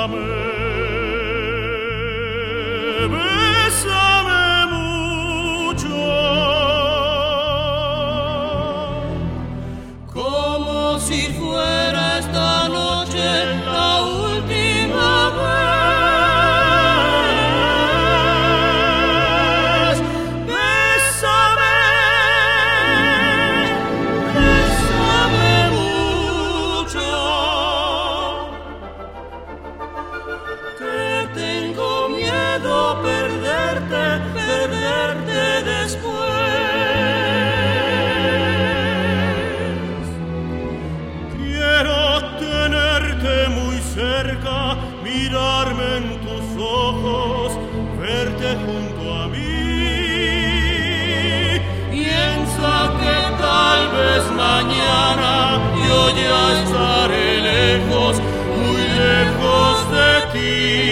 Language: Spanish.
Si fuera esta noche la última vez, bésame, bésame mucho, que tengo miedo perderte, perderte después. Cerca, mirarme en tus ojos, verte junto a mí. Piensa que tal vez mañana yo ya estaré lejos, muy lejos de ti.